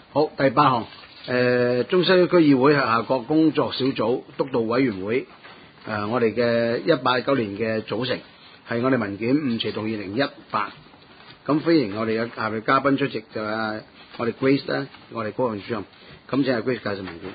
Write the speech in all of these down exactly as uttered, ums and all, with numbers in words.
好，第八項，誒、呃、中西區區議會轄下各工作小組督導委員會，誒、呃、我哋嘅一八九年嘅組成係我哋文件五斜到二零一八，咁歡迎我哋嘅下面嘉賓出席就係我哋 Grace 啦，我哋高雄主任，咁請阿 Grace 介紹文件。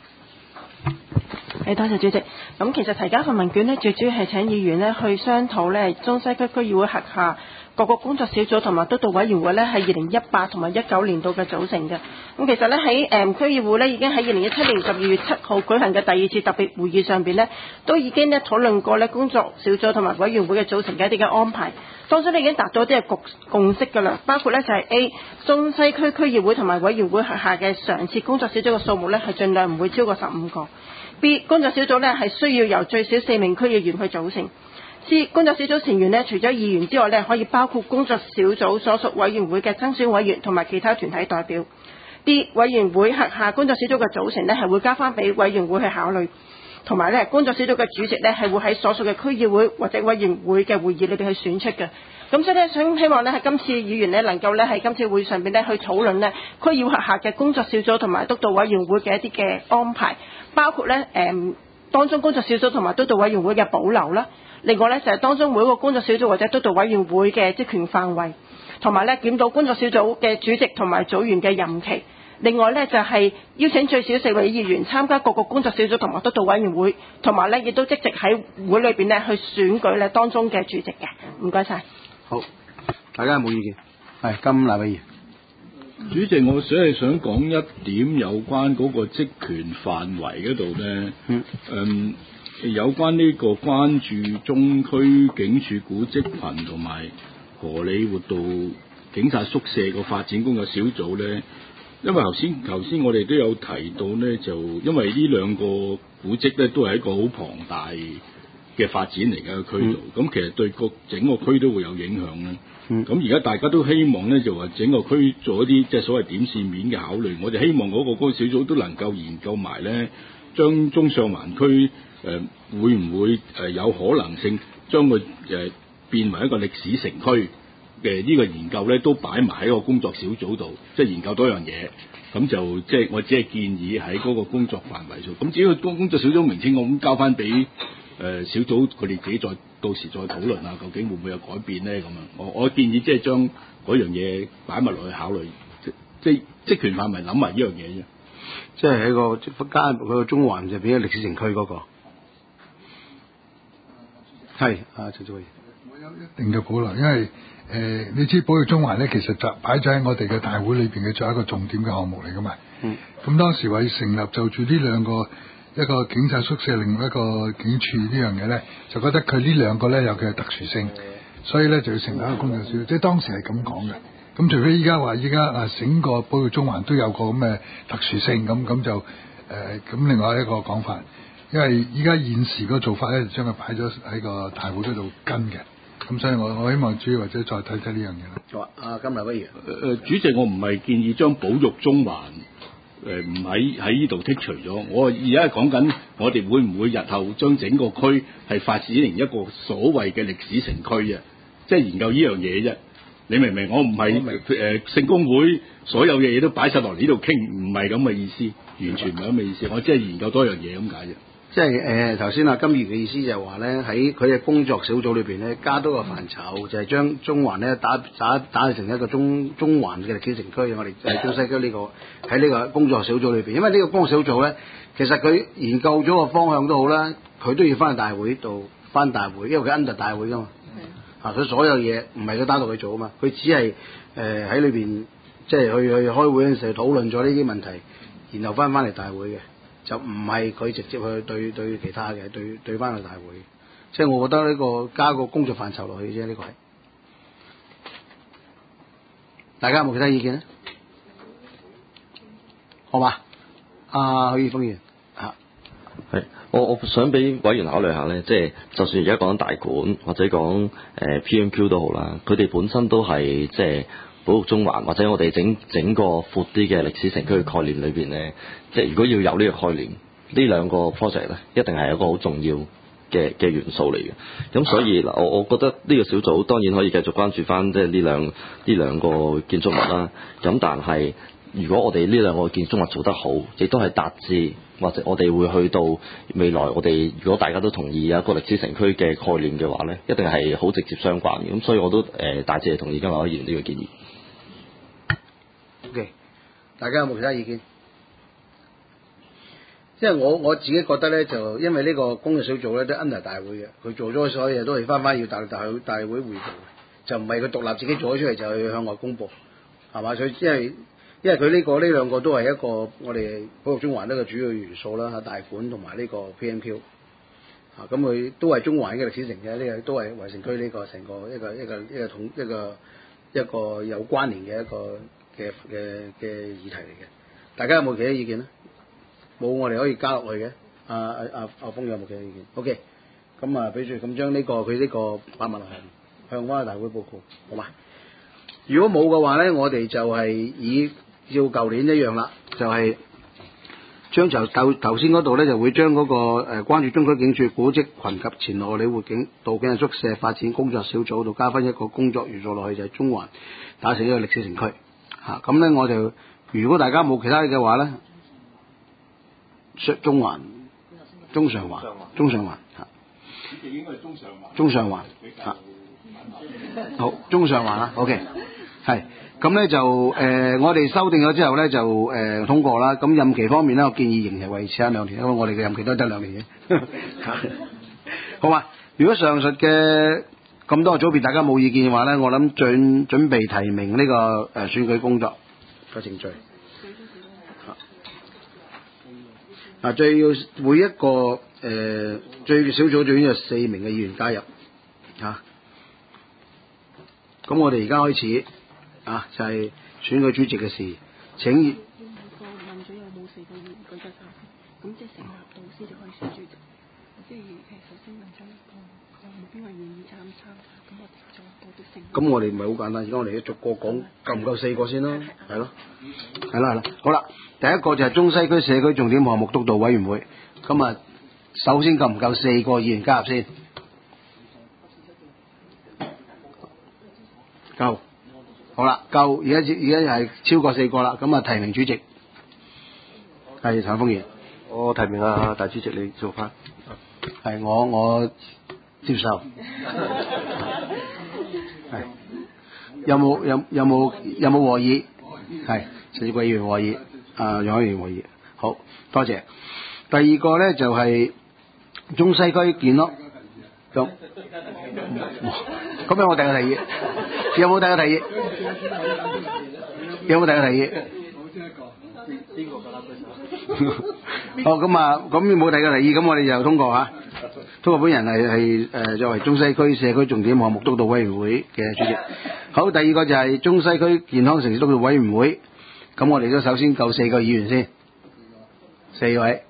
誒，多謝主席。咁其實提交份文件呢，最主要係請議員呢去商討呢中西區區議會轄下各個工作小組同埋督導委員會呢係二零一八同埋一九年度嘅組成嘅。咁其實呢，喺誒區議會呢已經喺二零一七年十二月七號舉行嘅第二次特別會議上邊呢，都已經呢討論過呢工作小組同埋委員會嘅組成嘅一啲嘅安排。當中呢已經達到一啲嘅共共識㗎啦，包括呢就係 A 中西區區議會同埋委員會轄下嘅常設工作小組嘅數目呢係盡量唔會超過十五個。B 工作小組呢係需要由最少四名區議員去組成。C 工作小組成員呢除咗議員之外呢，可以包括工作小組所屬委員會嘅增選委員同埋其他團體代表。D 委員會轄下工作小組嘅組成呢係會交翻俾委員會去考慮，同埋呢工作小組嘅主席呢係會喺所屬嘅區議會或者委員會嘅會議裏邊去選出嘅。咁所以呢，想希望呢喺今次議員呢能夠呢喺今次會上邊呢去討論呢區議會轄下嘅工作小組同埋督導委員會嘅一啲嘅安排，包括呢誒、嗯、當中工作小組同埋督導委員會嘅保留啦。另外呢，就係、是、當中每一個工作小組或者督導委員會嘅職權範圍，同埋呢檢討工作小組嘅主席同埋組員嘅任期。另外呢，就係、是、邀請最少四位議員參加各個工作小組同埋督導委員會，同埋呢亦都積極喺會裏邊呢去選舉呢當中嘅主席嘅。唔該晒。 好，大家有冇意見？係，金立委議員。 主席，我只係想講一點有關嗰個職權範圍嗰度咧。嗯。嗯，有關呢個關注中區警署古蹟群同埋荷里活道警察宿舍個發展工作小組咧，因為頭先頭先我哋都有提到咧，就因為呢兩個古蹟咧都係一個好龐大嘅發展嚟嘅區度，咁、嗯、其實對個整個區都會有影響咧。咁而家大家都希望咧，就話整個區做一啲即係所謂點線面嘅考慮。我哋希望嗰個嗰個小組都能夠研究埋咧，將中上環區誒、呃、會唔會誒、呃、有可能性將佢誒、呃、變為一個歷史城區嘅呢個研究咧，都擺埋喺個工作小組度，即係研究多樣嘢。咁就即係我只係建議喺嗰個工作範圍度。咁至於工工作小組名稱，我咁交翻俾誒小組佢哋自己再到時再討論下，究竟會唔會有改變咧？咁樣我我建議即係將嗰樣嘢擺埋落去考慮，即即職權範圍諗埋呢樣嘢啫。 即係喺個加入佢個中環就變咗歷史城區嗰、那個。係啊，陳志偉。 我有一定嘅保留，因為誒、呃、你知保育中環咧，其實就擺咗喺我哋嘅大會裏邊嘅最後一個重點嘅項目嚟噶嘛。嗯。咁當時為成立就住呢兩個。一個警察宿舍，另外一個警署呢樣嘢咧，就覺得佢呢兩個咧有佢嘅特殊性，所以咧就要成立一個工作小組。即係當時係咁講嘅。咁除非依家話依家啊整個保育中環都有個咁嘅特殊性，咁咁就誒咁、呃、另外一個講法。因為依家現時個做法咧，就將佢擺咗喺個大會嗰度跟嘅。咁所以我我希望主要或者再睇睇呢樣嘢啦。 好啊，阿金立委議員。 誒主席，我唔係建議將保育中環。誒唔喺喺呢度剔除咗，我而家係講緊我哋會唔會日後將整個區係發展成一個所謂嘅歷史城區啊？即係研究呢樣嘢啫。你明唔明？我唔係誒聖公會所有嘅嘢都擺晒落嚟呢度傾，唔係咁嘅意思，完全唔係咁嘅意思。我只係研究多樣嘢咁解啫。 即係誒頭先阿金議員嘅意思就係話咧，喺佢嘅工作小組裏邊咧，加多個範疇，就係、是、將中環咧打打打成一個中中環嘅歷史城區。我哋誒中西區呢、這個喺呢個工作小組裏邊，因為呢個工作小組咧，其實佢研究咗個方向都好啦，佢都要翻去大會度翻大會，因為佢 under 大會噶嘛。係啊，佢所有嘢唔係佢單獨去做啊嘛，佢只係誒喺裏邊即係去去開會嗰陣時討論咗呢啲問題，然後翻翻嚟大會嘅。就唔係佢直接去對對其他嘅，對對翻個大會，即係我覺得呢個加個工作範疇落去啫，呢、這個係。大家有冇其他意見咧？好嘛，阿許智峯議員嚇。 係，我我想俾委員考慮下咧，即係就算而家講緊大館或者講誒、呃、P M Q 都好啦，佢哋本身都係即係。保育中環或者我哋整整個闊啲嘅歷史城區嘅概念裏邊咧，即係如果要有呢個概念，呢兩個 project 咧一定係一個好重要嘅嘅元素嚟嘅。咁所以嗱，我我覺得呢個小組當然可以繼續關注翻即係呢兩呢兩個建築物啦。咁但係如果我哋呢兩個建中環做得好，亦都係達至或者我哋會去到未來，我哋如果大家都同意有一個歷史城區嘅概念嘅話咧，一定係好直接相關嘅。咁所以我都誒、呃、大致係同意今日柯議員呢個建議。 O.K. 大家有冇其他意見？即係我我自己覺得咧，就因為呢個工作小組咧都 under 大會嘅，佢做咗所有嘢都係翻翻要大大會大會匯報嘅，就唔係佢獨立自己做咗出嚟就去向外公佈，係嘛？所以因為因為佢呢、這個呢兩個都係一個我哋保育中環呢個主要元素啦，大館同埋呢個 P M Q 啊，咁佢都係中環嘅歷史城嘅，呢個都係圍城區呢個成個一個一個一個統一個一個有關聯嘅一個嘅嘅嘅議題嚟嘅。大家有冇其他意見咧？冇，我哋可以加落去嘅。阿阿阿阿峰有冇其他意見 ？OK， 咁啊，俾住咁將呢個佢呢個發問向向翻大會報告，好嘛？如果冇嘅話咧，我哋就係以照舊年一樣啦，就係、是、將就頭頭先嗰度咧，就會將嗰、那個誒、呃、關注中區警署古蹟群及前荷里活警道警宿舍發展工作小組度加分一個工作元素落去，就係、是、中環打成一個歷史城區嚇。咁、啊、咧我就如果大家冇其他嘅話咧，中環、中上環、中上環嚇，應該係中上環、中上環嚇。好，中上環啦 ，OK， 係，咁咧就誒、呃，我哋修訂咗之後咧就誒、呃、通過啦。咁任期方面咧，我建議仍然維持一兩年，因為我哋嘅任期都得兩年嘅。好嘛？如果上述嘅咁多個組別大家冇意見嘅話咧，我諗準準備提名呢、這個誒、呃、選舉工作嘅程序。嗱，最要每一個誒、呃、最小組最緊要四名嘅議員加入嚇。啊咁我哋而家開始啊，就係、是、選舉主席嘅事。請議個問咗有冇四個議員舉手先，咁即係成立到先就可以選主席。即係其實首先問咗一個有冇邊位願意參參加，咁我哋再報啲成。 咁我哋唔係好簡單，而家我哋逐個講，夠唔夠四個先咯？係咯，係啦係啦。好啦，第一個就係中西區社區重點項目督導委員會。咁啊，首先夠唔夠四個議員加入先？夠，好啦，夠，而家而家係超過四個啦，咁啊提名主席係陳峰賢， 我提名啊大主席你做翻， 係我我接受，係有冇有有冇有冇和議？係陳志貴議員和議，啊楊海源和議，好多謝。第二個咧就係、是、中西區建咯，咁咁有冇第二個提議？有冇第二個提議？有冇第二個提議？好咁啊，咁冇第二個提議，咁我哋就通過嚇。通過本人係係誒作為中西區社區重點項目督導委員會嘅主席。好，第二個就係中西區健康城市督導委員會。咁我哋都首先夠四個議員先，四位。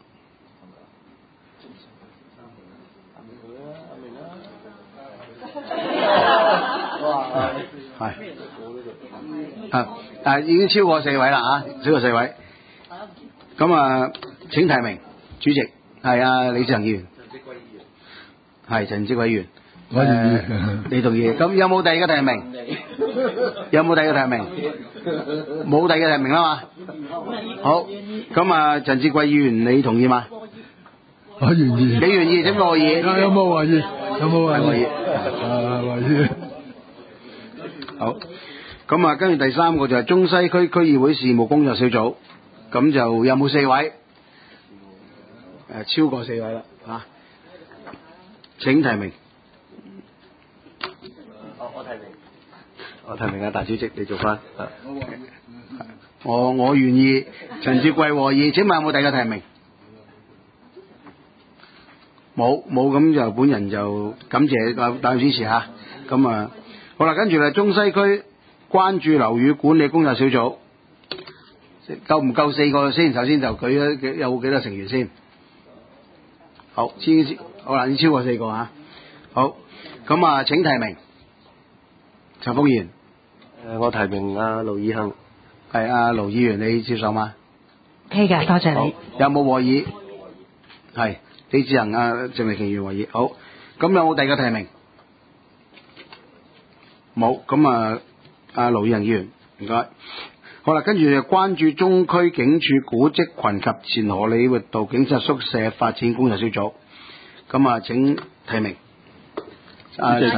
係啊，啊已經超過四位啦啊，超過四位。咁啊，請提名主席係啊李志恒議員，係陳志偉議員， 我願意。 你同意？咁有冇第二個提名？有冇第二個提名？冇第二個提名啦嘛。好，咁啊陳志偉議員你同意嗎？ 我願意。 你願意？點個議？ 有冇話意？有冇話意？ 啊， 話意。 好，咁啊，跟住第三個就係中西區區議會事務工作小組，咁就有冇四位？誒、呃，超過四位啦，嚇、啊！請提名。 我我提名，我提名啊，大主席你做翻。 我我願意，陳志貴和議。請問有冇第二個提名？冇冇，咁就本人就感謝大大家支持嚇。咁啊。好啦，跟住嚟中西區關注樓宇管理工作小組，夠唔夠四個先？首先就舉咗有幾多成員先？好，先好啦，已經超過四個嚇。好，咁啊請提名陳峰賢。 誒，我提名阿盧以恆。 係阿盧議員，你接受嗎 ？OK 嘅，多謝你。 有冇和議？係李志恒啊，鄭麗瓊議員和議。好，咁有冇第二個提名？冇，咁啊，阿盧以恆議員，唔該。 好啦，跟住就關注中區警署古蹟群及前荷里活道警察宿舍發展工作小組。咁啊，請提名。啊，陳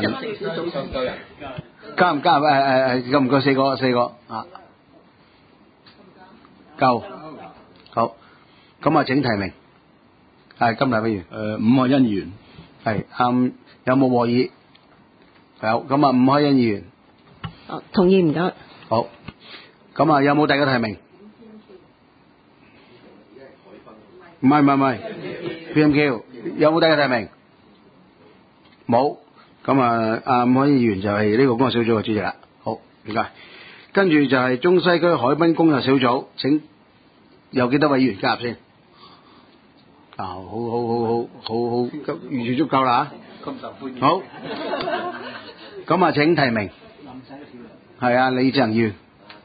加唔加？誒誒誒，夠唔夠四個？四個啊，夠。好，咁啊，請提名。係金大委員。 誒、呃，伍凱欣議員。 係啱、嗯，有冇和議？有，咁啊，伍凱欣議員。 哦，同意唔該。 好，咁啊，有冇第二個提名？唔係唔係唔係 ，P M Q 有冇第二個提名？冇，咁啊，阿伍凱欣議員就係呢個工作小組嘅主席啦。好，唔該。跟住就係中西區海濱工作小組，請有幾多位議員加入先？啊，好好好好好好，預住足夠啦嚇。咁受歡迎。好，咁啊請提名。係啊，李志恒議員。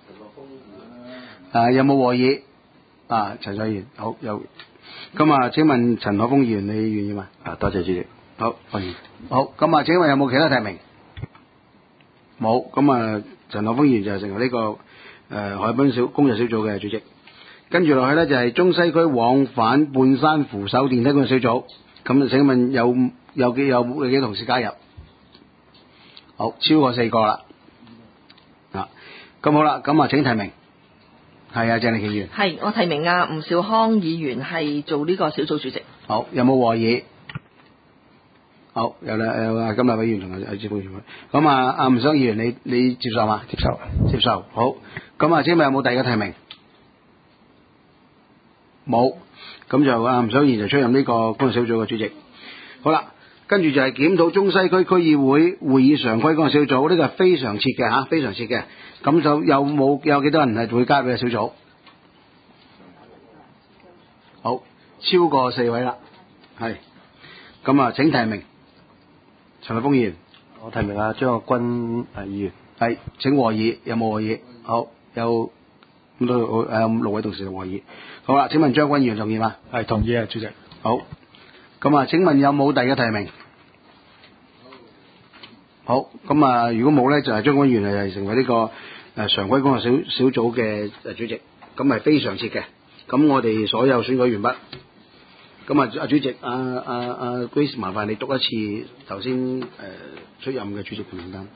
啊，有冇和議？啊，陳世元，好有。咁啊，請問陳可峰議員，你願意嘛？ 啊，多謝主席。 好，歡迎。好，咁啊，請問有冇其他提名？冇，咁啊，陳可峰議員就成為呢、這個誒、呃、海濱小工作小組嘅主席。跟住落去咧就係、是、中西區往返半山扶手電梯工作小組。咁請問有有幾有冇幾多同事加入？好，超過四個啦。啊，咁好啦，咁啊請提名。係啊，鄭麗瓊議員。 係，我提名啊吳兆康議員係做呢個小組主席。 好，有冇和議？好，有啦，有啊，金立委員同阿阿志峰議員。咁啊，阿吳兆康議員，你你接受嘛？接受，接受。好，咁啊，請問有冇第二個提名？冇，咁就阿吳兆康議員就出任呢個工作小組嘅主席。好啦，跟住就係檢討中西區區議會會議常規工作小組，呢個係非常設嘅嚇，非常設嘅。咁就有冇有幾多人係會加入呢個小組？好，超過四位啦，係。咁啊，請提名。陳立峰議員。 我提名阿張國軍誒議員。 係，請和議，有冇和議？好，有咁多誒六位同事同和議。好啦，請問張軍議員同意嗎？ 係同意啊，主席。 好，咁啊，請問有冇第二個提名？好，咁啊，如果冇咧，就係張軍議員係成為呢個誒常規工作小小組嘅誒主席，咁係非常設嘅。咁我哋所有選舉完畢，咁啊，阿主席，阿阿阿 Grace，麻煩你讀一次頭先誒出任嘅主席名單。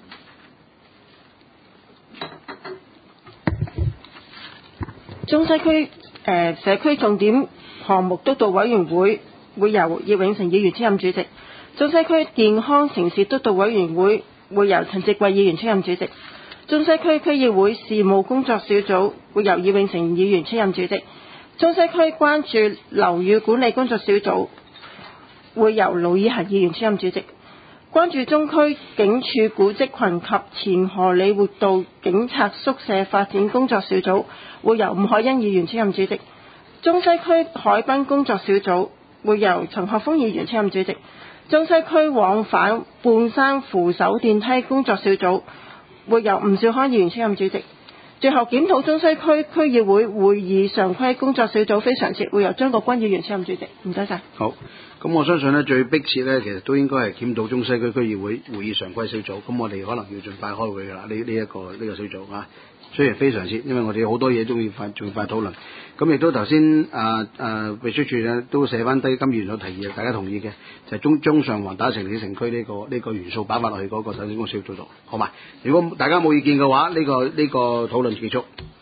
中西區誒、呃、社區重點項目督導委員會會由葉永成議員出任主席。中西區健康城市督導委員會會由陳植貴議員出任主席。中西區區議會事務工作小組會由葉永成議員出任主席。中西區關注樓宇管理工作小組會由盧以恒議員出任主席。關注中區警署古蹟群及前荷里活道警察宿舍發展工作小組會由伍凱欣議員出任主席。中西區海濱工作小組會由陳學鋒議員出任主席。中西區往返半山扶手電梯工作小組會由吳兆康議員出任主席。最後檢討中西區區議會會議常規工作小組非常設會由張國軍議員出任主席。唔該晒。 好，咁我相信呢最迫切呢，其實都應該係檢討中西區區議會會議常規小組。咁我哋可能要盡快開會㗎啦。呢呢一個呢、這個小組啊，雖然非常設，因為我哋好多嘢都要快盡快討論。咁亦都頭先啊啊秘書處咧都寫翻低金議員所提議，大家同意嘅就係、是、中中上環打城市城區呢、這個呢、這個元素擺翻落去嗰個首先公小組度，好嘛？如果大家冇意見嘅話，呢、這個呢、這個討論結束。